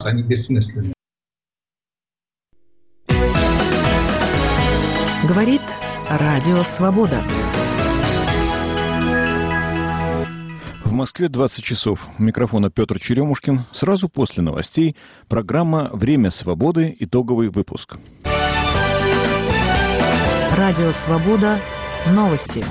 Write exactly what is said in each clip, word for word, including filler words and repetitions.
они бессмысленны. Говорит Радио Свобода. В Москве двадцать часов. У микрофона Петр Черемушкин. Сразу после новостей программа «Время свободы». Итоговый выпуск. Радио Свобода. Новости.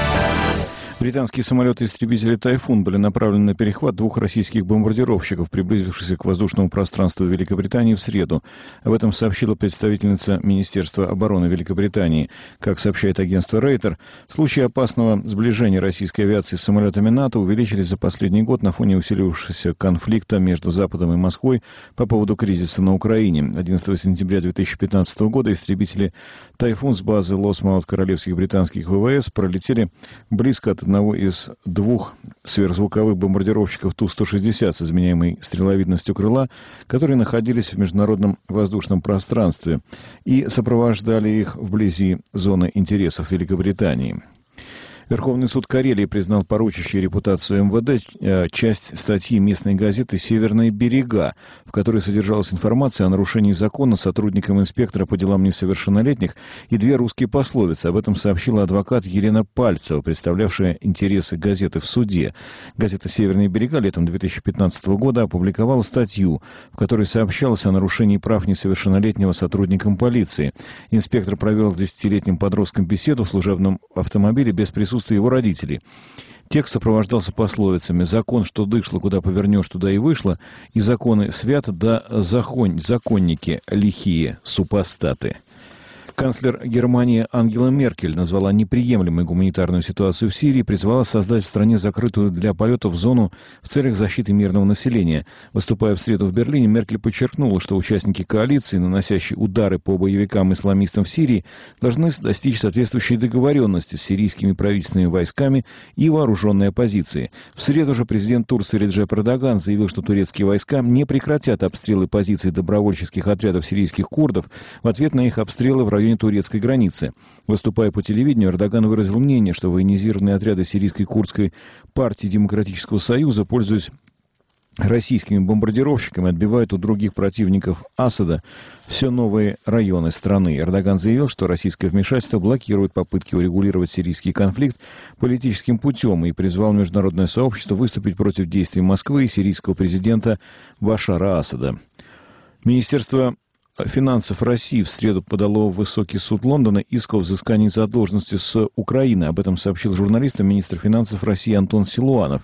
Британские самолеты-истребители «Тайфун» были направлены на перехват двух российских бомбардировщиков, приблизившихся к воздушному пространству Великобритании в среду. Об этом сообщила представительница Министерства обороны Великобритании. Как сообщает агентство Рейтер, случаи опасного сближения российской авиации с самолетами НАТО увеличились за последний год на фоне усилившегося конфликта между Западом и Москвой по поводу кризиса на Украине. одиннадцатого сентября две тысячи пятнадцатого года истребители «Тайфун» с базы Лосмаут королевских британских ВВС пролетели близко от одного из двух сверхзвуковых бомбардировщиков Ту сто шестьдесят с изменяемой стреловидностью крыла, которые находились в международном воздушном пространстве и сопровождали их вблизи зоны интересов Великобритании. Верховный суд Карелии признал порочащей репутацию МВД часть статьи местной газеты «Северные берега», в которой содержалась информация о нарушении закона сотрудникам инспектора по делам несовершеннолетних и две русские пословицы. Об этом сообщила адвокат Елена Пальцева, представлявшая интересы газеты в суде. Газета «Северные берега» летом две тысячи пятнадцатого года опубликовала статью, в которой сообщалось о нарушении прав несовершеннолетнего сотрудникам полиции. Инспектор провел с десятилетним подростком беседу в служебном автомобиле без присутствия его родителей. Текст сопровождался пословицами: «Закон, что дышло, куда повернешь, туда и вышло», и «Законы свят, да захонь, законники лихие, супостаты». Канцлер Германии Ангела Меркель назвала неприемлемой гуманитарную ситуацию в Сирии и призвала создать в стране закрытую для полетов зону в целях защиты мирного населения. Выступая в среду в Берлине, Меркель подчеркнула, что участники коалиции, наносящие удары по боевикам-исламистам в Сирии, должны достичь соответствующей договоренности с сирийскими правительственными войсками и вооруженной оппозицией. В среду же президент Турции Реджеп Эрдоган заявил, что турецкие войска не прекратят обстрелы позиций добровольческих отрядов сирийских курдов в ответ на их обстрелы в районе турецкой границы. Выступая по телевидению, Эрдоган выразил мнение, что военизированные отряды сирийской курдской партии Демократического союза, пользуясь российскими бомбардировщиками, отбивают у других противников Асада все новые районы страны. Эрдоган заявил, что российское вмешательство блокирует попытки урегулировать сирийский конфликт политическим путем и призвал международное сообщество выступить против действий Москвы и сирийского президента Башара Асада. Министерство финансов России в среду подало в Высокий суд Лондона иск о взыскании задолженности с Украины. Об этом сообщил журналистам министр финансов России Антон Силуанов.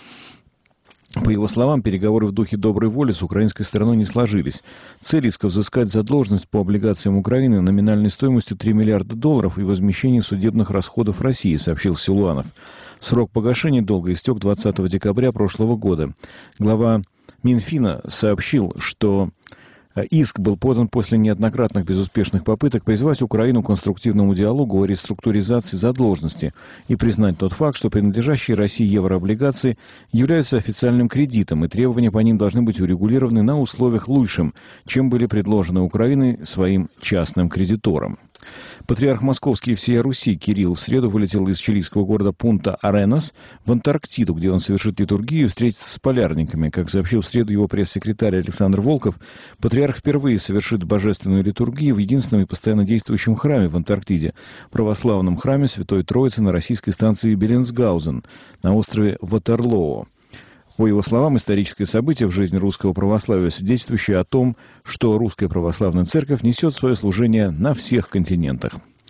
По его словам, переговоры в духе доброй воли с украинской стороной не сложились. Цель иска — взыскать задолженность по облигациям Украины номинальной стоимостью три миллиарда долларов и возмещение судебных расходов России, сообщил Силуанов. Срок погашения долга истек двадцатого декабря прошлого года. Глава Минфина сообщил, что иск был подан после неоднократных безуспешных попыток призвать Украину к конструктивному диалогу о реструктуризации задолженности и признать тот факт, что принадлежащие России еврооблигации являются официальным кредитом, и требования по ним должны быть урегулированы на условиях лучшим, чем были предложены Украиной своим частным кредиторам. Патриарх Московский и всея Руси Кирилл в среду вылетел из чилийского города Пунта-Аренас в Антарктиду, где он совершит литургию и встретится с полярниками. Как сообщил в среду его пресс-секретарь Александр Волков, патриарх впервые совершит божественную литургию в единственном и постоянно действующем храме в Антарктиде – православном храме Святой Троицы на российской станции Беллинсгаузен на острове Ватерлоо. По его словам, историческое событие в жизни русского православия, свидетельствующее о том, что русская православная церковь несет свое служение на всех континентах.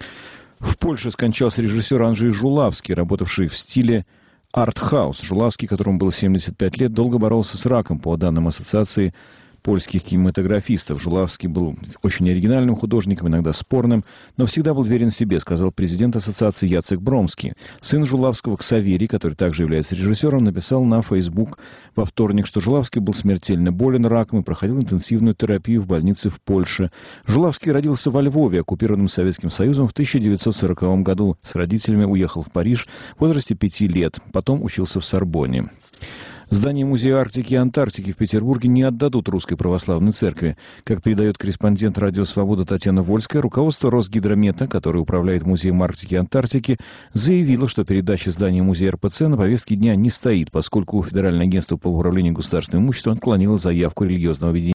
В Польше скончался режиссер Анджей Жулавский, работавший в стиле арт-хаус. Жулавский, которому было семьдесят пять лет, долго боролся с раком, по данным Ассоциации польских кинематографистов. Жулавский был очень оригинальным художником, иногда спорным, но всегда был верен себе, сказал президент ассоциации Яцек Бромский. Сын Жулавского Ксаверий, который также является режиссером, написал на Facebook во вторник, что Жулавский был смертельно болен раком и проходил интенсивную терапию в больнице в Польше. Жулавский родился во Львове, оккупированном Советским Союзом, в тысяча девятьсот сороковом году. С родителями уехал в Париж в возрасте пяти лет, потом учился в Сорбонне. Здание Музея Арктики и Антарктики в Петербурге не отдадут Русской Православной Церкви. Как передает корреспондент «Радио Свобода» Татьяна Вольская, руководство Росгидромета, которое управляет Музеем Арктики и Антарктики, заявило, что передача здания Музея эр пэ цэ на повестке дня не стоит, поскольку Федеральное агентство по управлению государственным имуществом отклонило заявку религиозного объединения